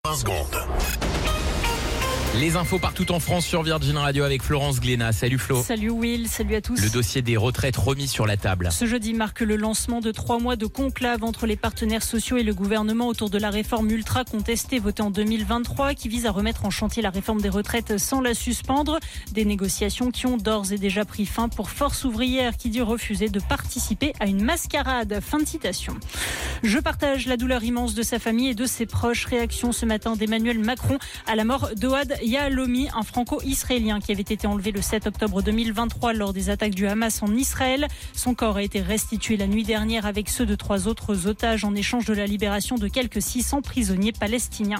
20 secondes. Les infos partout en France sur Virgin Radio avec Florence Glénat. Salut Flo. Salut Will, salut à tous. Le dossier des retraites remis sur la table. Ce jeudi marque le lancement de 3 mois de conclave entre les partenaires sociaux et le gouvernement autour de la réforme ultra contestée votée en 2023 qui vise à remettre en chantier la réforme des retraites sans la suspendre. Des négociations qui ont d'ores et déjà pris fin pour Force ouvrière qui dit refuser de participer à une mascarade. Fin de citation. Je partage la douleur immense de sa famille et de ses proches. Réaction ce matin d'Emmanuel Macron à la mort d'Ohad Yahalomi, un franco-israélien qui avait été enlevé le 7 octobre 2023 lors des attaques du Hamas en Israël. Son corps a été restitué la nuit dernière avec ceux de 3 autres otages en échange de la libération de quelques 600 prisonniers palestiniens.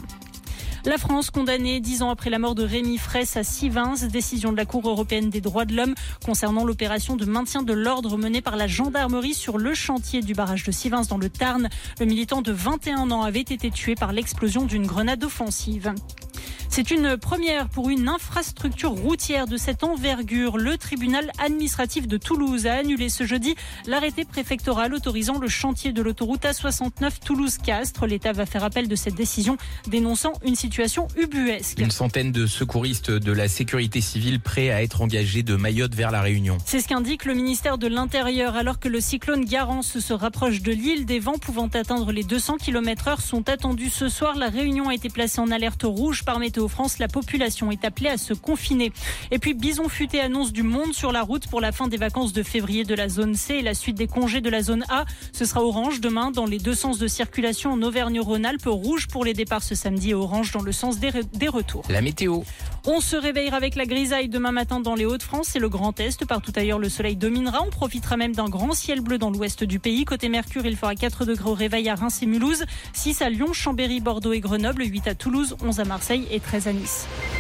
La France condamnée 10 ans après la mort de Rémi Fraisse à Sivins, décision de la Cour européenne des droits de l'homme concernant l'opération de maintien de l'ordre menée par la gendarmerie sur le chantier du barrage de Sivins dans le Tarn. Le militant de 21 ans avait été tué par l'explosion d'une grenade offensive. C'est une première pour une infrastructure routière de cette envergure. Le tribunal administratif de Toulouse a annulé ce jeudi l'arrêté préfectoral autorisant le chantier de l'autoroute A69 Toulouse-Castres. L'État va faire appel de cette décision, dénonçant une situation ubuesque. Une centaine de secouristes de la sécurité civile prêts à être engagés de Mayotte vers la Réunion. C'est ce qu'indique le ministère de l'Intérieur. Alors que le cyclone Garance se rapproche de l'île, des vents pouvant atteindre les 200 km/h sont attendus ce soir. La Réunion a été placée en alerte rouge par Météo France. La population est appelée à se confiner. Et puis Bison Futé annonce du monde sur la route pour la fin des vacances de février de la zone C et la suite des congés de la zone A. Ce sera orange demain dans les deux sens de circulation en Auvergne-Rhône-Alpes, rouge pour les départs ce samedi et orange dans le sens des retours. La météo. On se réveillera avec la grisaille demain matin dans les Hauts-de-France et le Grand Est. Partout ailleurs, le soleil dominera. On profitera même d'un grand ciel bleu dans l'ouest du pays. Côté Mercure, il fera 4 degrés au réveil à Reims et Mulhouse, 6 à Lyon, Chambéry, Bordeaux et Grenoble, 8 à Toulouse, 11 à Marseille et 13 à Nice.